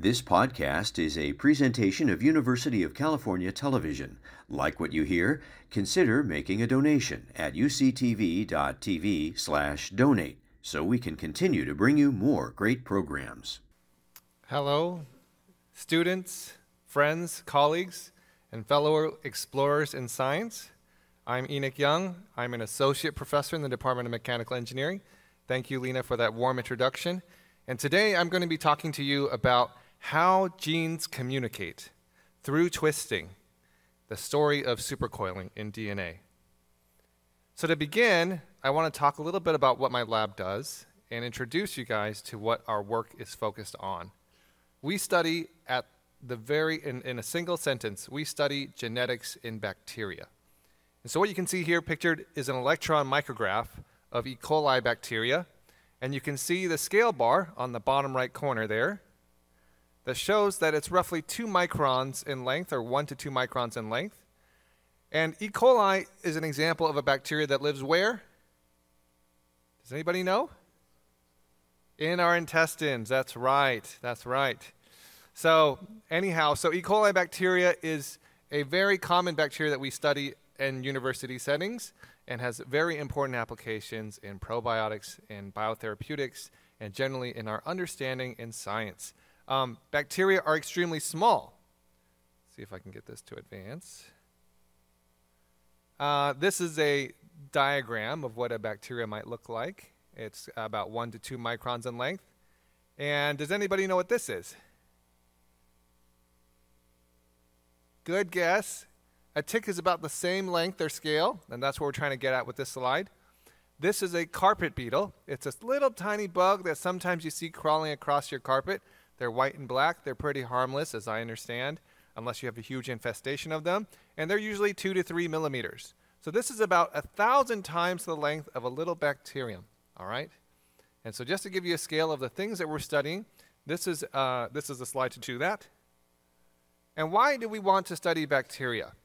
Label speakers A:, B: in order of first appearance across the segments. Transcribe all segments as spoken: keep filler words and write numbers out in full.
A: This podcast is a presentation of University of California Television. Like what you hear? Consider making a donation at uctv.tv slash donate so we can continue to bring you more great programs.
B: Hello, students, friends, colleagues, and fellow explorers in science. I'm Enoch Young. I'm an associate professor in the Department of Mechanical Engineering. Thank you, Lena, for that warm introduction. And today I'm going to be talking to you about how genes communicate through twisting, the story of supercoiling in D N A. So to begin, I want to talk a little bit about what my lab does and introduce you guys to what our work is focused on. We study at the very, in, in a single sentence, we study genetics in bacteria. And so what you can see here pictured is an electron micrograph of E. coli bacteria. And you can see the scale bar on the bottom right corner there that shows that it's roughly two microns in length, or one to two microns in length. And E. coli is an example of a bacteria that lives where? Does anybody know? In our intestines. That's right. That's right. So anyhow, so E. coli bacteria is a very common bacteria that we study in university settings and has very important applications in probiotics, in biotherapeutics, and generally in our understanding in science. Um, bacteria are extremely small. Let's see if I can get this to advance. Uh, this is a diagram of what a bacteria might look like. It's about one to two microns in length. And does anybody know what this is? Good guess. A tick is about the same length or scale, and that's what we're trying to get at with this slide. This is a carpet beetle. It's a little tiny bug that sometimes you see crawling across your carpet. They're white and black. They're pretty harmless, as I understand, unless you have a huge infestation of them. And they're usually two to three millimeters. So this is about a thousand times the length of a little bacterium, all right? And so just to give you a scale of the things that we're studying, this is, uh, this is a slide to do that. And why do we want to study bacteria?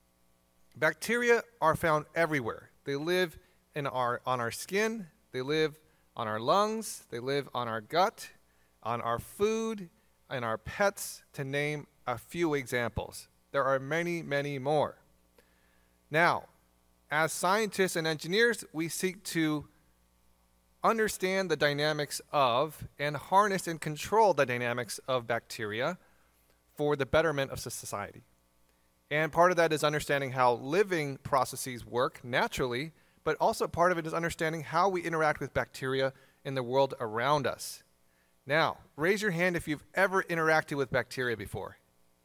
B: Bacteria are found everywhere. They live in our, on our skin, they live on our lungs, they live on our gut, on our food, and our pets, to name a few examples. There are many, many more. Now, as scientists and engineers, we seek to understand the dynamics of and harness and control the dynamics of bacteria for the betterment of society. And part of that is understanding how living processes work naturally, but also part of it is understanding how we interact with bacteria in the world around us. Now, raise your hand if you've ever interacted with bacteria before.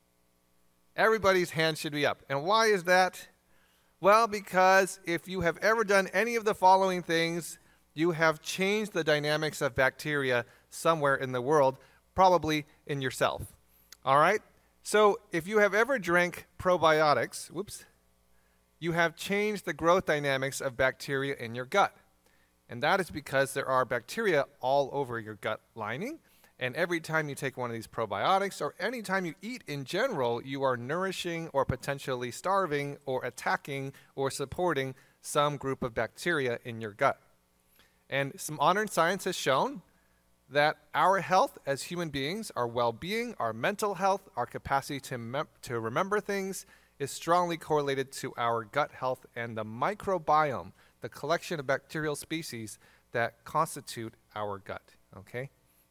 B: Everybody's hand should be up. And why is that? Well, because if you have ever done any of the following things, you have changed the dynamics of bacteria somewhere in the world, probably in yourself. All right? So if you have ever drank probiotics, whoops, you have changed the growth dynamics of bacteria in your gut. And that is because there are bacteria all over your gut lining. And every time you take one of these probiotics, or any time you eat in general, you are nourishing or potentially starving or attacking or supporting some group of bacteria in your gut. And some modern science has shown that our health as human beings, our well-being, our mental health, our capacity to, mem- to remember things is strongly correlated to our gut health and the microbiome, the collection of bacterial species that constitute our gut, okay?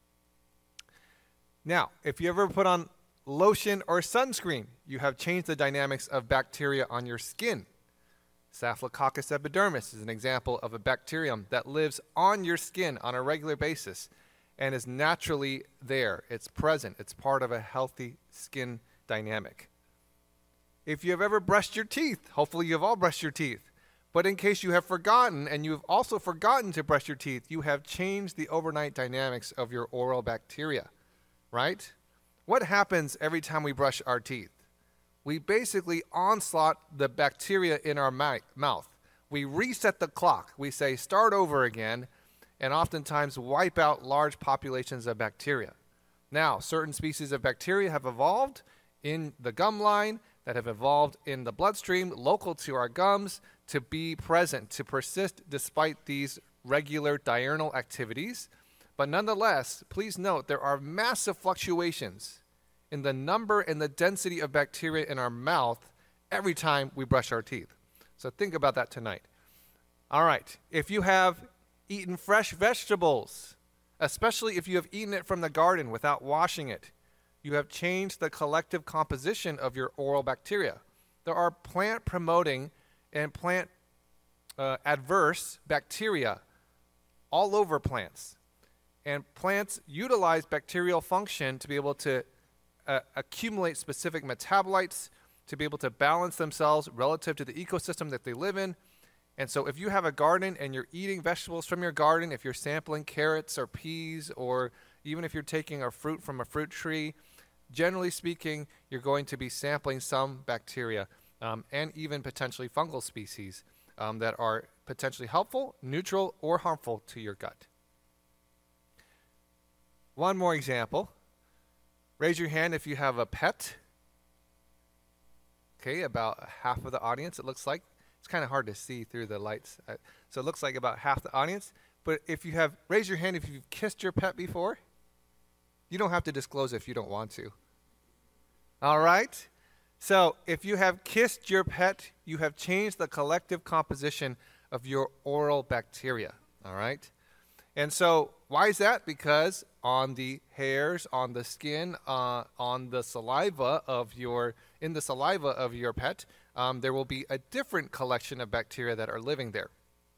B: Now, if you ever put on lotion or sunscreen, you have changed the dynamics of bacteria on your skin. Staphylococcus epidermis is an example of a bacterium that lives on your skin on a regular basis and is naturally there. It's present. It's part of a healthy skin dynamic. If you have ever brushed your teeth, hopefully you have all brushed your teeth, but in case you have forgotten, and you have also forgotten to brush your teeth, you have changed the overnight dynamics of your oral bacteria, right? What happens every time we brush our teeth? We basically onslaught the bacteria in our mi- mouth. We reset the clock. We say, start over again, and oftentimes wipe out large populations of bacteria. Now, certain species of bacteria have evolved in the gum line, that have evolved in the bloodstream, local to our gums, to be present, to persist despite these regular diurnal activities. But nonetheless, please note there are massive fluctuations in the number and the density of bacteria in our mouth every time we brush our teeth. So think about that tonight. All right, if you have eaten fresh vegetables, especially if you have eaten it from the garden without washing it, you have changed the collective composition of your oral bacteria. There are plant-promoting and plant uh, adverse bacteria all over plants. And plants utilize bacterial function to be able to uh, accumulate specific metabolites, to be able to balance themselves relative to the ecosystem that they live in. And so if you have a garden and you're eating vegetables from your garden, if you're sampling carrots or peas, or even if you're taking a fruit from a fruit tree, generally speaking, you're going to be sampling some bacteria um, and even potentially fungal species um, that are potentially helpful, neutral, or harmful to your gut. One more example. Raise your hand if you have a pet. Okay, about half of the audience, it looks like. It's kind of hard to see through the lights. Uh, so it looks like about half the audience. But if you have, raise your hand if you've kissed your pet before. You don't have to disclose if you don't want to. All right? So if you have kissed your pet, you have changed the collective composition of your oral bacteria. All right? And so why is that? Because on the hairs, on the skin, uh, on the saliva of your, in the saliva of your pet, um, there will be a different collection of bacteria that are living there.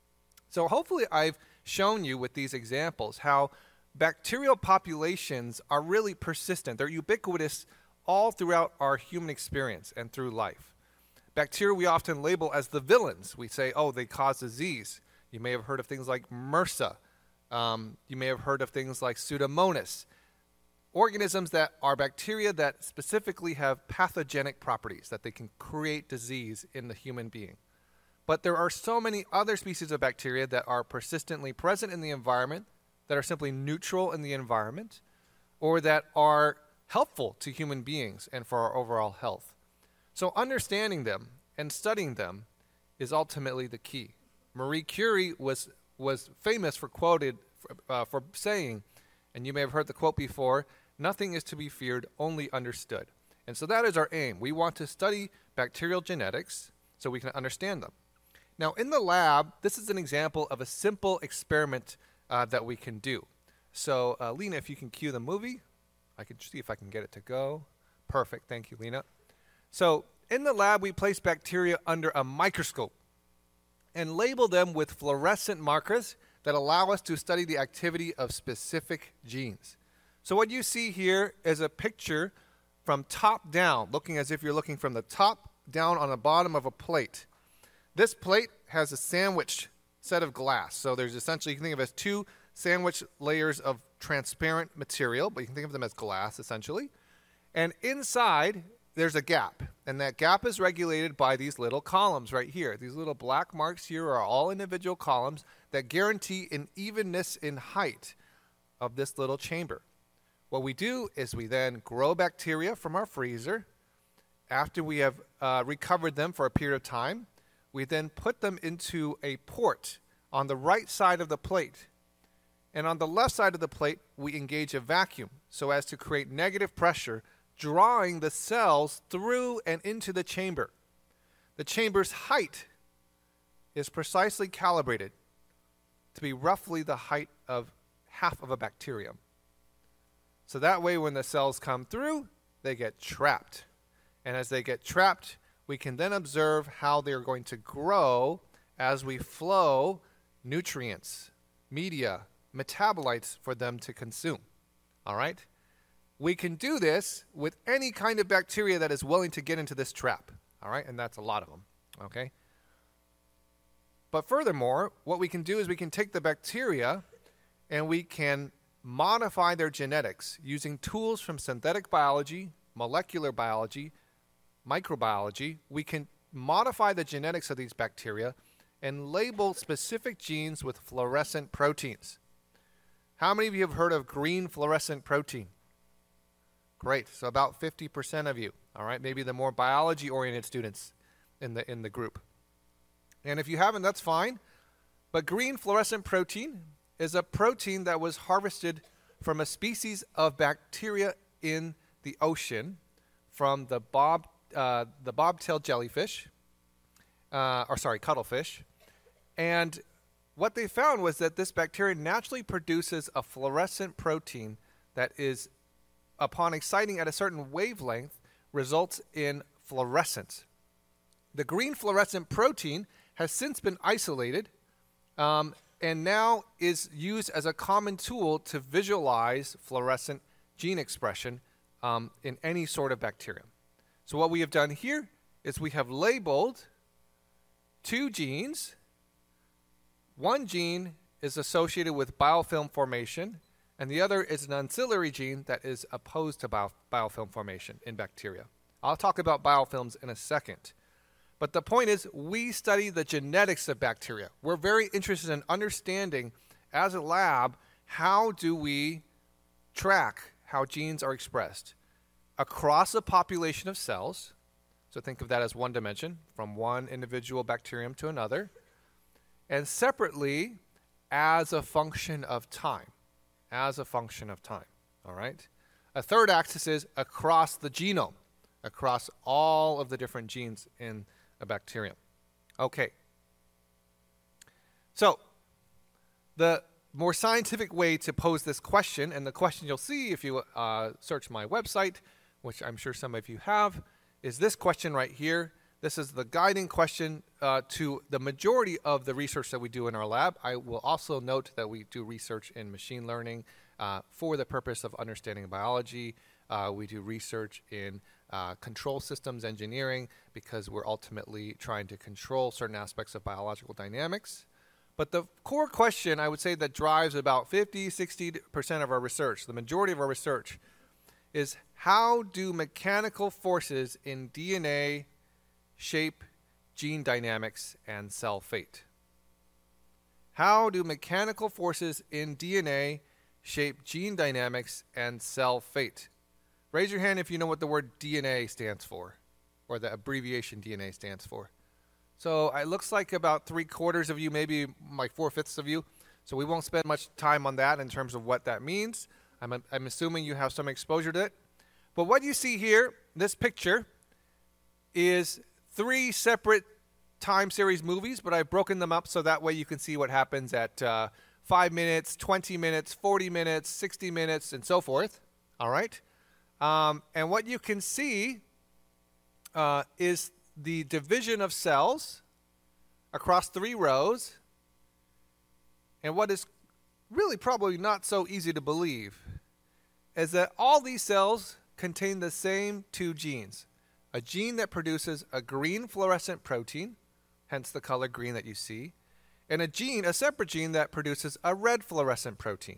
B: So hopefully I've shown you with these examples how bacterial populations are really persistent. They're ubiquitous all throughout our human experience and through life. Bacteria we often label as the villains. We say, oh, they cause disease. You may have heard of things like MRSA. Um, you may have heard of things like Pseudomonas, organisms that are bacteria that specifically have pathogenic properties, that they can create disease in the human being. But there are so many other species of bacteria that are persistently present in the environment, that are simply neutral in the environment, or that are helpful to human beings and for our overall health. So understanding them and studying them is ultimately the key. Marie Curie was was famous for quoted uh, for saying, and you may have heard the quote before, nothing is to be feared, only understood. And so that is our aim. We want to study bacterial genetics so we can understand them. Now in the lab, this is an example of a simple experiment uh, that we can do. So uh, Lena, if you can cue the movie, I can see if I can get it to go. Perfect, thank you, Lena. So in the lab, we place bacteria under a microscope and label them with fluorescent markers that allow us to study the activity of specific genes. So what you see here is a picture from top down, looking as if you're looking from the top down on the bottom of a plate. This plate has a sandwiched set of glass. So there's essentially, you can think of it as two sandwich layers of transparent material, but you can think of them as glass, essentially. And inside, there's a gap, and that gap is regulated by these little columns right here. These little black marks here are all individual columns that guarantee an evenness in height of this little chamber. What we do is we then grow bacteria from our freezer. After we have uh, recovered them for a period of time, we then put them into a port on the right side of the plate. And on the left side of the plate, we engage a vacuum so as to create negative pressure, drawing the cells through and into the chamber. The chamber's height is precisely calibrated to be roughly the height of half of a bacterium. So that way when the cells come through, they get trapped. And as they get trapped, we can then observe how they're going to grow as we flow nutrients, media, metabolites for them to consume. All right? We can do this with any kind of bacteria that is willing to get into this trap, all right? And that's a lot of them, okay? But furthermore, what we can do is we can take the bacteria and we can modify their genetics using tools from synthetic biology, molecular biology, microbiology. We can modify the genetics of these bacteria and label specific genes with fluorescent proteins. How many of you have heard of green fluorescent protein? Great. So about fifty percent of you, all right? Maybe the more biology-oriented students in the in the group. And if you haven't, that's fine. But green fluorescent protein is a protein that was harvested from a species of bacteria in the ocean from the bob uh, the bobtail jellyfish, uh, or sorry, cuttlefish. And what they found was that this bacteria naturally produces a fluorescent protein that is, upon exciting at a certain wavelength, results in fluorescence. The green fluorescent protein has since been isolated um, and now is used as a common tool to visualize fluorescent gene expression um, in any sort of bacterium. So what we have done here is we have labeled two genes. One gene is associated with biofilm formation, and the other is an ancillary gene that is opposed to bio- biofilm formation in bacteria. I'll talk about biofilms in a second. But the point is, we study the genetics of bacteria. We're very interested in understanding, as a lab, how do we track how genes are expressed across a population of cells. So think of that as one dimension, from one individual bacterium to another. And separately, as a function of time. As a function of time, all right? A third axis is across the genome, across all of the different genes in a bacterium. Okay. So, the more scientific way to pose this question, and the question you'll see if you uh, search my website, which I'm sure some of you have, is this question right here. This is the guiding question uh, to the majority of the research that we do in our lab. I will also note that we do research in machine learning uh, for the purpose of understanding biology. Uh, we do research in uh, control systems engineering because we're ultimately trying to control certain aspects of biological dynamics. But the core question, I would say, that drives about fifty, sixty percent of our research, the majority of our research, is how do mechanical forces in D N A shape gene dynamics and cell fate? How do mechanical forces in D N A shape gene dynamics and cell fate? Raise your hand if you know what the word D N A stands for, or the abbreviation D N A stands for. So it looks like about three quarters of you, maybe like four-fifths of you. So we won't spend much time on that in terms of what that means. I'm, I'm assuming you have some exposure to it. But what you see here, this picture, is three separate time series movies, but I've broken them up so that way you can see what happens at uh, five minutes, twenty minutes, forty minutes, sixty minutes, and so forth. All right? Um, and what you can see uh, is the division of cells across three rows. And what is really probably not so easy to believe is that all these cells contain the same two genes. A gene that produces a green fluorescent protein, hence the color green that you see, and a gene, a separate gene that produces a red fluorescent protein.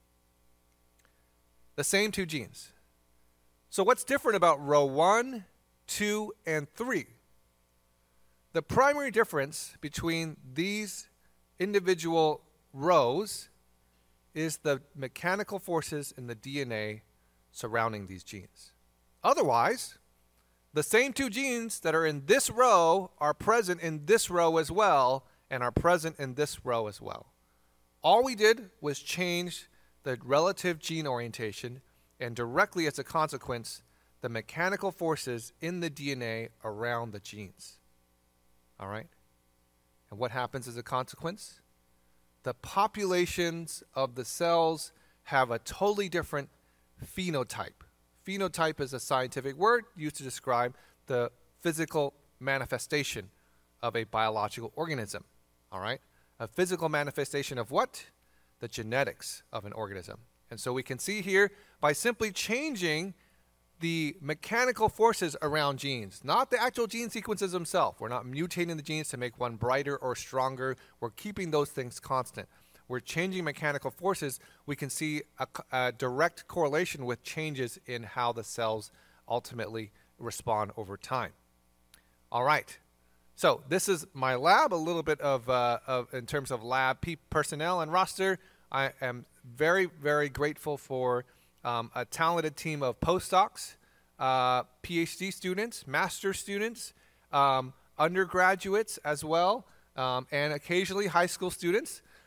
B: The same two genes. So what's different about row one, two, and three? The primary difference between these individual rows is the mechanical forces in the D N A surrounding these genes. Otherwise, the same two genes that are in this row are present in this row as well, and are present in this row as well. All we did was change the relative gene orientation, and directly as a consequence, the mechanical forces in the D N A around the genes. All right? And what happens as a consequence? The populations of the cells have a totally different phenotype. Phenotype is a scientific word used to describe the physical manifestation of a biological organism. All right? A physical manifestation of what? The genetics of an organism. And so we can see here, by simply changing the mechanical forces around genes, not the actual gene sequences themselves. We're not mutating the genes to make one brighter or stronger. We're keeping those things constant. We're changing mechanical forces. We can see a, a direct correlation with changes in how the cells ultimately respond over time. All right. So this is my lab, a little bit of, uh, of in terms of lab pe- personnel and roster. I am very, very grateful for um, a talented team of postdocs, uh, PhD students, master's students, um, undergraduates as well, um, and occasionally high school students.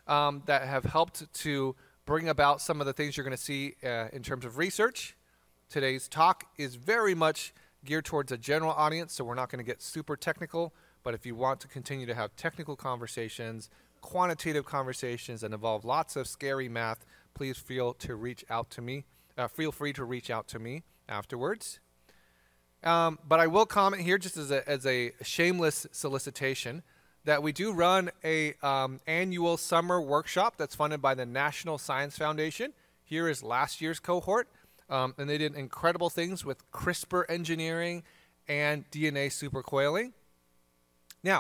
B: um, that have helped to bring about some of the things you're going to see uh, in terms of research. Today's talk is very much geared towards a general audience, so we're not going to get super technical, but if you want to continue to have technical conversations, quantitative conversations, and involve lots of scary math, please feel to reach out to me. Uh, feel free to reach out to me afterwards. Um, but I will comment here, just as a, as a shameless solicitation, that we do run a um, annual summer workshop that's funded by the National Science Foundation. Here is last year's cohort, um, and they did incredible things with CRISPR engineering and D N A supercoiling. Now,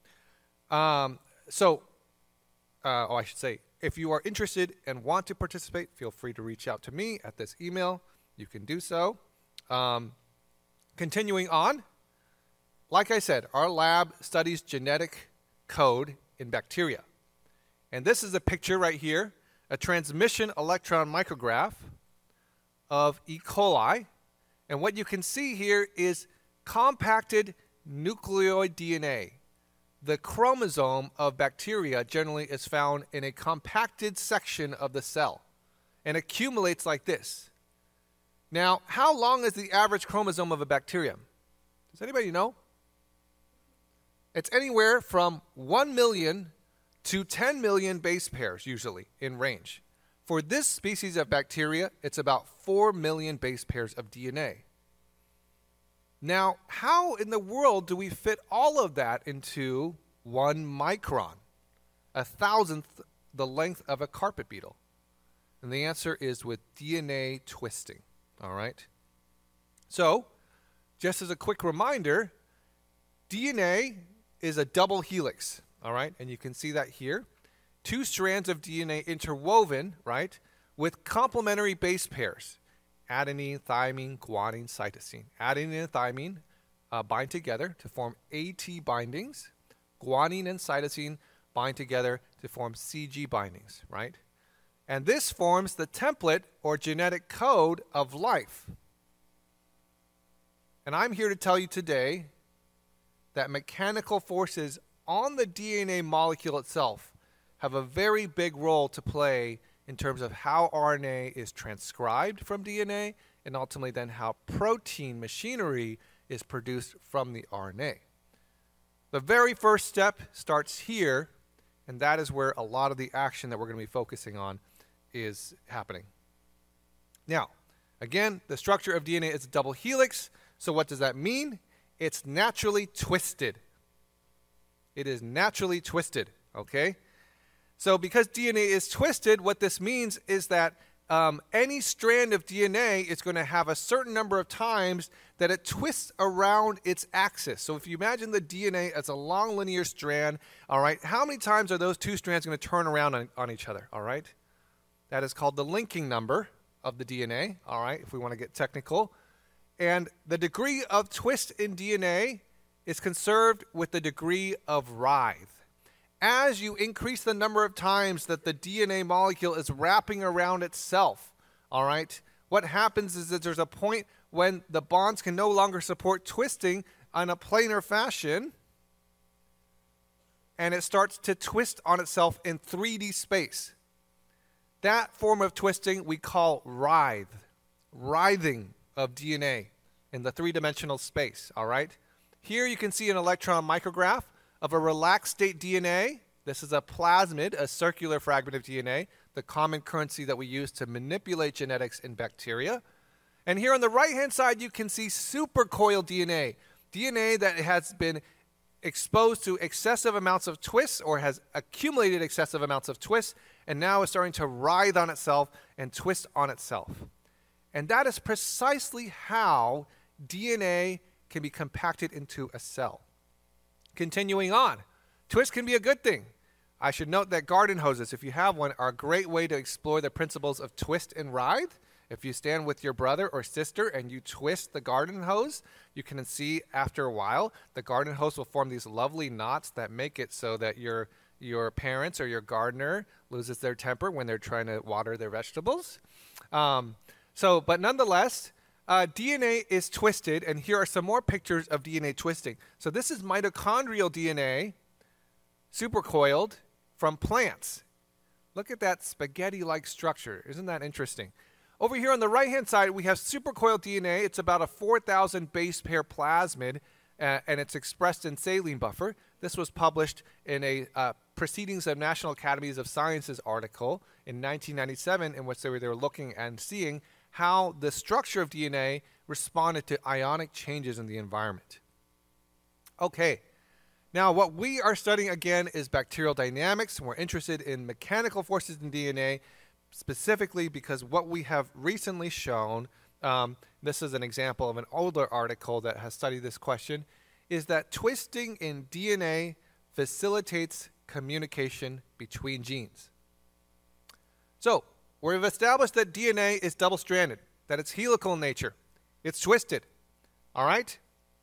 B: um, so, uh, oh, I should say, if you are interested and want to participate, feel free to reach out to me at this email. You can do so. Um, continuing on, like I said, our lab studies genetic code in bacteria. And this is a picture right here, a transmission electron micrograph of E. coli. And what you can see here is compacted nucleoid D N A. The chromosome of bacteria generally is found in a compacted section of the cell and accumulates like this. Now, how long is the average chromosome of a bacterium? Does anybody know? It's anywhere from one million to ten million base pairs usually in range. For this species of bacteria, it's about four million base pairs of D N A. Now, how in the world do we fit all of that into one micron, a thousandth the length of a carpet beetle? And the answer is with D N A twisting, all right? So, just as a quick reminder, D N A is a double helix, all right? And you can see that here. Two strands of D N A interwoven, right, with complementary base pairs. Adenine, thymine, guanine, cytosine. Adenine and thymine uh, bind together to form AT bindings. Guanine and cytosine bind together to form C G bindings, right? And this forms the template or genetic code of life. And I'm here to tell you today that mechanical forces on the D N A molecule itself have a very big role to play in terms of how R N A is transcribed from D N A and ultimately then how protein machinery is produced from the R N A. The very first step starts here, and that is where a lot of the action that we're going to be focusing on is happening. Now, again, the structure of D N A is a double helix, so what does that mean? It's naturally twisted. It is naturally twisted, okay? So because D N A is twisted, what this means is that um, any strand of D N A is going to have a certain number of times that it twists around its axis. So if you imagine the D N A as a long linear strand, all right, how many times are those two strands going to turn around on, on each other, all right? That is called the linking number of the D N A, all right, if we want to get technical. And the degree of twist in D N A is conserved with the degree of writhe. As you increase the number of times that the D N A molecule is wrapping around itself, all right, what happens is that there's a point when the bonds can no longer support twisting on a planar fashion, and it starts to twist on itself in three D space. That form of twisting we call writhe, writhing of D N A in the three-dimensional space, all right? Here you can see an electron micrograph of a relaxed state D N A. This is a plasmid, a circular fragment of D N A, the common currency that we use to manipulate genetics in bacteria. And here on the right-hand side, you can see supercoiled D N A, D N A that has been exposed to excessive amounts of twists or has accumulated excessive amounts of twists and now is starting to writhe on itself and twist on itself. And that is precisely how D N A can be compacted into a cell. Continuing on, twist can be a good thing. I should note that garden hoses, if you have one, are a great way to explore the principles of twist and writhe. If you stand with your brother or sister and you twist the garden hose, you can see after a while the garden hose will form these lovely knots that make it so that your your parents or your gardener loses their temper when they're trying to water their vegetables. Um, so, but nonetheless, Uh, D N A is twisted, and here are some more pictures of D N A twisting. So this is mitochondrial D N A, supercoiled from plants. Look at that spaghetti-like structure. Isn't that interesting? Over here on the right-hand side, we have supercoiled D N A. It's about a four thousand base pair plasmid, uh, and it's expressed in saline buffer. This was published in a uh, Proceedings of National Academies of Sciences article in nineteen ninety-seven, in which they were, they were looking and seeing how the structure of D N A responded to ionic changes in the environment. Okay. Now, what we are studying, again, is bacterial dynamics. We're interested in mechanical forces in D N A, specifically because what we have recently shown, um, this is an example of an older article that has studied this question, is that twisting in D N A facilitates communication between genes. So, we've established that D N A is double-stranded, that it's helical in nature. It's twisted. All right?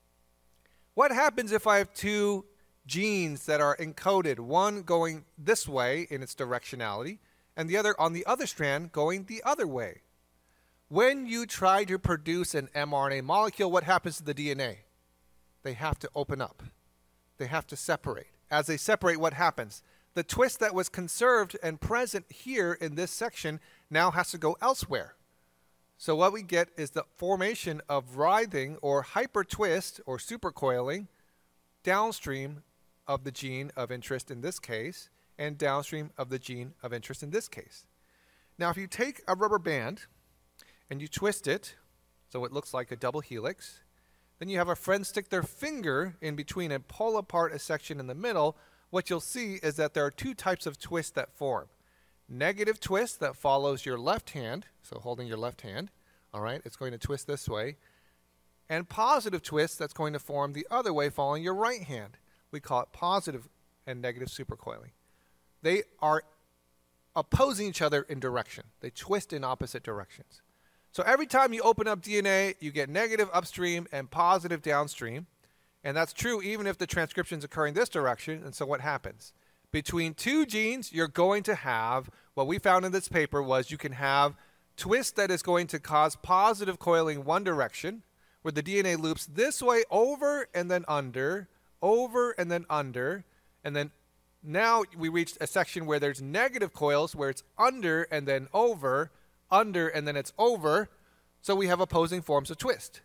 B: What happens if I have two genes that are encoded, one going this way in its directionality, and the other on the other strand going the other way? When you try to produce an mRNA molecule, what happens to the D N A? They have to open up. They have to separate. As they separate, what happens? The twist that was conserved and present here in this section now has to go elsewhere. So what we get is the formation of writhing or hypertwist or supercoiling downstream of the gene of interest in this case and downstream of the gene of interest in this case. Now, if you take a rubber band and you twist it so it looks like a double helix, then you have a friend stick their finger in between and pull apart a section in the middle. What you'll see is that there are two types of twists that form. Negative twist that follows your left hand, so holding your left hand, all right, it's going to twist this way, and positive twist that's going to form the other way following your right hand. We call it positive and negative supercoiling. They are opposing each other in direction. They twist in opposite directions. So every time you open up D N A, you get negative upstream and positive downstream. And that's true even if the transcription is occurring this direction. And so what happens? Between two genes, you're going to have, what we found in this paper was you can have twist that is going to cause positive coiling one direction, where the D N A loops this way over and then under, over and then under, and then now we reached a section where there's negative coils, where it's under and then over, under and then it's over, so we have opposing forms of twist.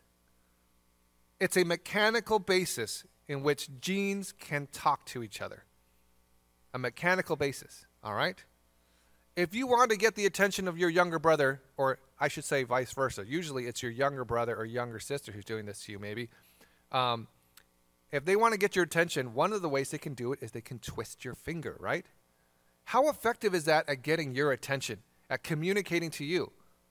B: It's a mechanical basis in which genes can talk to each other. A mechanical basis, all right? If you want to get the attention of your younger brother, or I should say vice versa, usually it's your younger brother or younger sister who's doing this to you maybe. Um, if they want to get your attention, one of the ways they can do it is they can twist your finger, right? How effective is that at getting your attention, at communicating to you?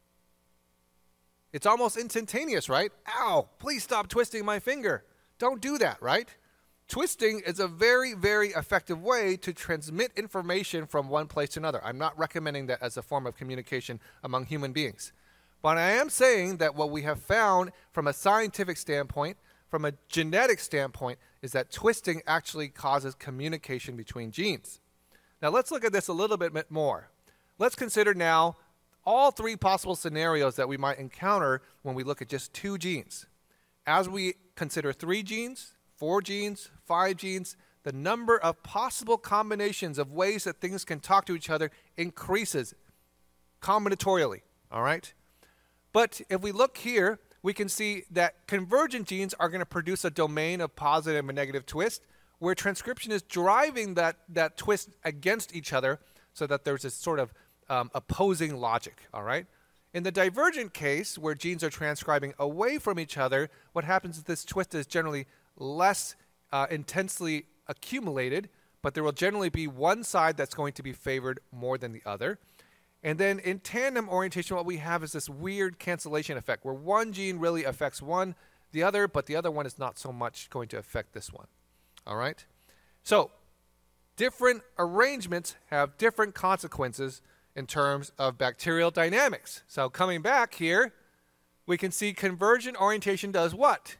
B: It's almost instantaneous, right? Ow, please stop twisting my finger. Don't do that, right? Twisting is a very, very effective way to transmit information from one place to another. I'm not recommending that as a form of communication among human beings. But I am saying that what we have found from a scientific standpoint, from a genetic standpoint, is that twisting actually causes communication between genes. Now let's look at this a little bit more. Let's consider now all three possible scenarios that we might encounter when we look at just two genes. As we consider three genes, four genes, five genes, the number of possible combinations of ways that things can talk to each other increases combinatorially, all right? But if we look here, we can see that convergent genes are going to produce a domain of positive and negative twist, where transcription is driving that, that twist against each other so that there's this sort of um, opposing logic, all right? In the divergent case, where genes are transcribing away from each other, what happens is this twist is generally less uh, intensely accumulated, but there will generally be one side that's going to be favored more than the other. And then in tandem orientation, what we have is this weird cancellation effect, where one gene really affects one, the other, but the other one is not so much going to affect this one. All right? So different arrangements have different consequences in terms of bacterial dynamics. So coming back here, we can see convergent orientation does what?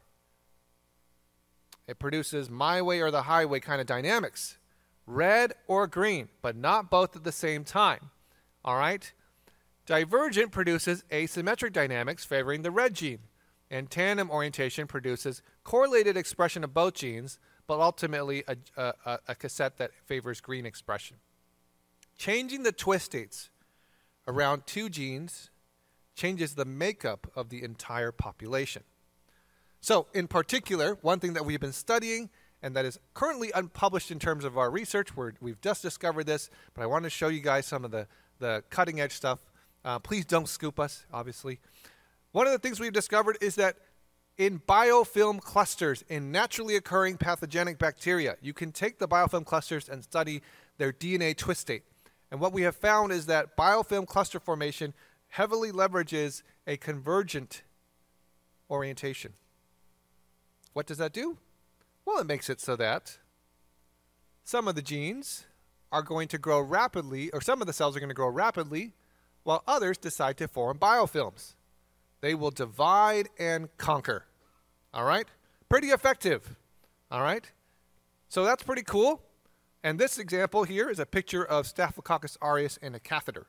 B: It produces my way or the highway kind of dynamics. Red or green, but not both at the same time. All right? Divergent produces asymmetric dynamics favoring the red gene. And tandem orientation produces correlated expression of both genes, but ultimately a, a, a cassette that favors green expression. Changing the twist states around two genes changes the makeup of the entire population. So, in particular, one thing that we've been studying and that is currently unpublished in terms of our research, we're, we've just discovered this, but I want to show you guys some of the, the cutting-edge stuff. Uh, please don't scoop us, obviously. One of the things we've discovered is that in biofilm clusters, in naturally occurring pathogenic bacteria, you can take the biofilm clusters and study their D N A twist state. And what we have found is that biofilm cluster formation heavily leverages a convergent orientation. What does that do? Well, it makes it so that some of the genes are going to grow rapidly, or some of the cells are going to grow rapidly, while others decide to form biofilms. They will divide and conquer. All right? Pretty effective. All right? So that's pretty cool. And this example here is a picture of Staphylococcus aureus in a catheter.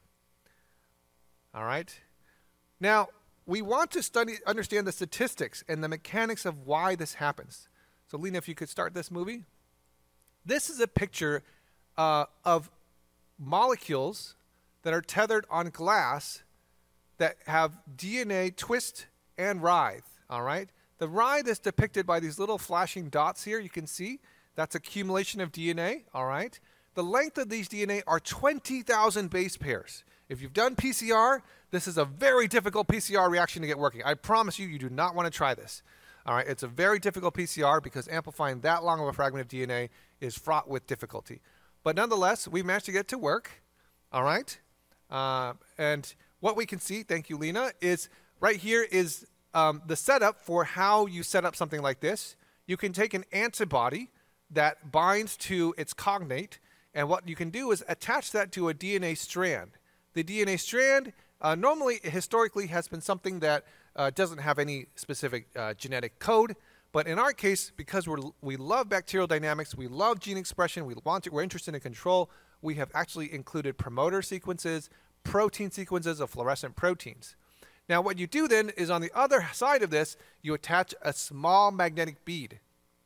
B: All right? Now, we want to study, understand the statistics and the mechanics of why this happens. So, Lena, if you could start this movie. This is a picture uh, of molecules that are tethered on glass that have D N A twist and writhe, all right? The writhe is depicted by these little flashing dots here. You can see that's accumulation of D N A, all right? The length of these D N A are twenty thousand base pairs. If you've done P C R, this is a very difficult P C R reaction to get working. I promise you, you do not want to try this. All right, it's a very difficult P C R because amplifying that long of a fragment of D N A is fraught with difficulty. But nonetheless, we managed to get it to work, all right? Uh, and what we can see, thank you, Lena, is right here is um, the setup for how you set up something like this. You can take an antibody that binds to its cognate, and what you can do is attach that to a D N A strand. The D N A strand uh, normally, historically, has been something that uh, doesn't have any specific uh, genetic code. But in our case, because we're, we love bacterial dynamics, we love gene expression, we want to, we're interested in control, we have actually included promoter sequences, protein sequences of fluorescent proteins. Now, what you do then is on the other side of this, you attach a small magnetic bead.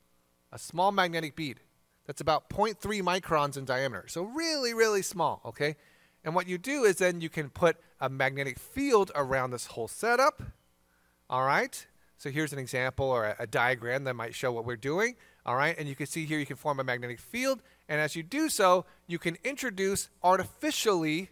B: A small magnetic bead that's about zero point three microns in diameter. So really, really small, okay? And what you do is then you can put a magnetic field around this whole setup, all right? So here's an example or a, a diagram that might show what we're doing, all right? And you can see here you can form a magnetic field, and as you do so, you can introduce artificially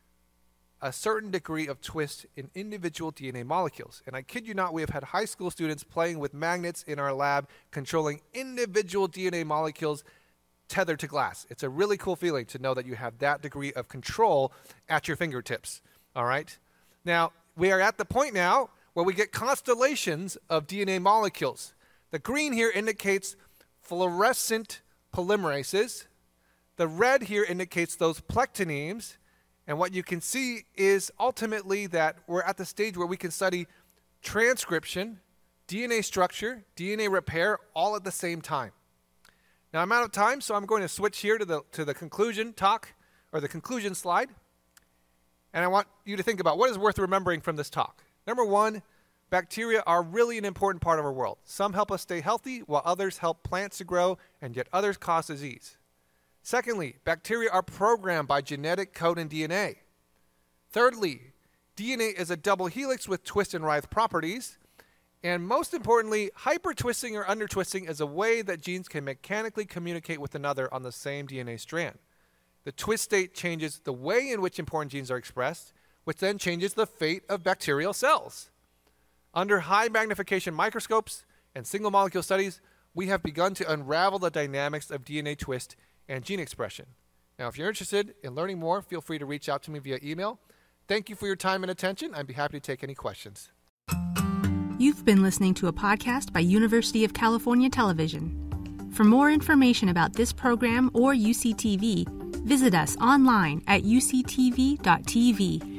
B: a certain degree of twist in individual D N A molecules. And I kid you not, we have had high school students playing with magnets in our lab, controlling individual D N A molecules tethered to glass. It's a really cool feeling to know that you have that degree of control at your fingertips, all right? Now, we are at the point now where we get constellations of D N A molecules. The green here indicates fluorescent polymerases. The red here indicates those plectinemes. And what you can see is ultimately that we're at the stage where we can study transcription, D N A structure, D N A repair, all at the same time. Now, I'm out of time, so I'm going to switch here to the, to the conclusion talk, or the conclusion slide. And I want you to think about what is worth remembering from this talk. Number one, bacteria are really an important part of our world. Some help us stay healthy, while others help plants to grow, and yet others cause disease. Secondly, bacteria are programmed by genetic code and D N A. Thirdly, D N A is a double helix with twist and writhe properties. And most importantly, hypertwisting or undertwisting is a way that genes can mechanically communicate with another on the same D N A strand. The twist state changes the way in which important genes are expressed, which then changes the fate of bacterial cells. Under high magnification microscopes and single molecule studies, we have begun to unravel the dynamics of D N A twist and gene expression. Now, if you're interested in learning more, feel free to reach out to me via email. Thank you for your time and attention. I'd be happy to take any questions.
C: You've been listening to a podcast by University of California Television. For more information about this program or U C T V, visit us online at u c t v dot t v